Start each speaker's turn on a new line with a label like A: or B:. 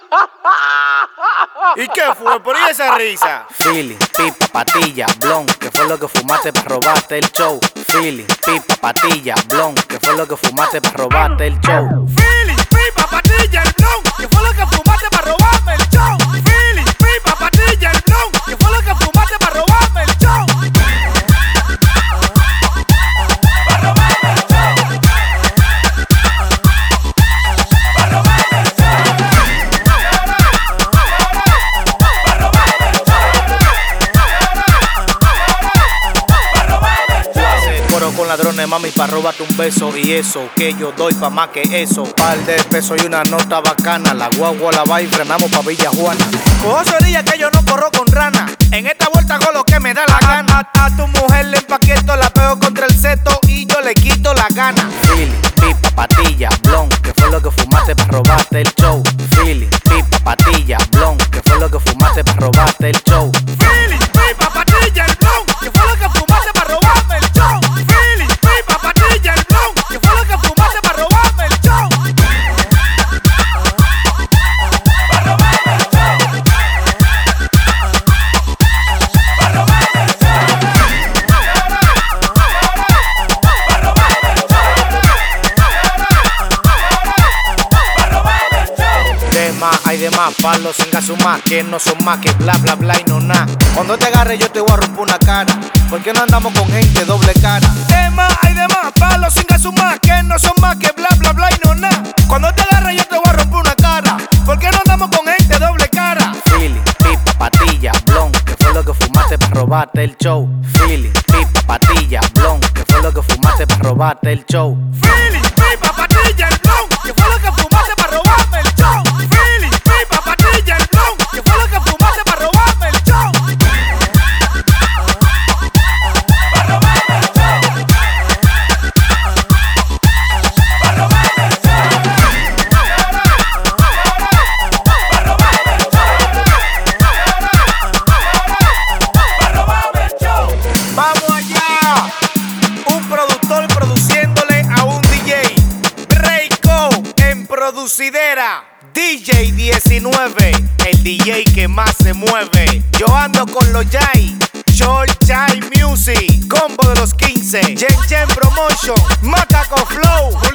A: ¿Y qué fue? ¿Por ahí esa risa?
B: Feeling, pipa, patilla, blon, ¿qué fue lo que fumaste para robarte el show? Feeling, pipa, patilla, blon, ¿qué fue lo que fumaste para robarte el show?
A: Feeling, pipa, patilla, el blon, ¿qué fue lo que fumaste para robarme el show? Feeling, pipa, patilla, el blon, ¿qué fue lo que fumaste para robarme el show? Para robarme el show. Para robarme el show. Para robarme el show.
B: Coro con ladrones, mami, pa' robarte un beso. Y eso, que yo doy pa' más que eso. Par de pesos y una nota bacana. La guagua la va y frenamos pa' Villa Juana.
A: Cojo sería que yo no corro con rana. En esta vuelta hago lo que me da la gana. A tu mujer le empaqueto, la pego contra el seto y yo le quito la gana.
B: Feeling, pipa, patilla, blon, ¿qué fue lo que fumaste para robarte el show? Feeling, pipa, patilla, blon, ¿qué fue lo que fumaste para robarte el show?
A: Feeling, pipa, patilla, el blon, ¿qué fue lo que fumaste para robarme el show? Feeling, pipa, patilla, el blon, ¿qué fue lo que fumaste para robarme el show? Para robarme el show. Para robarme el show. Para robarme el show. Para robarme el show.
B: De más, hay de más, palos sin gasumar, que no son más que bla bla bla y no nada. Cuando te agarre yo te voy a romper una cara. ¿Por qué no andamos con gente doble cara?
A: De más, hay de más, palos sin gasumar, que no son más que bla bla bla y no nada. Cuando te agarre yo te voy a romper una cara. ¿Por qué no andamos con gente doble cara?
B: Feeling, pipa, patilla, blon, ¿qué fue lo que fumaste para robarte el show? Feeling, pipa, patilla, blon, ¿qué fue lo que fumaste para robarte el show?
A: Feeling, pipa, patilla, el blon, ¿qué fue lo que fumaste para robarme el show? Feeling, pipa, patilla, el blon, ¿qué fue lo que fumaste para robarme el show? Para robarme el show. Para robarme el show. Para robarme el show. Para robarme el show. Vamos allá. Un productor produciéndole a un DJ. Rayco en producidera. DJ 19, el DJ que más se mueve. Yo ando con los Jai, Short Chai Music, Combo de los 15, Jen Jen Promotion, Macaco Flow.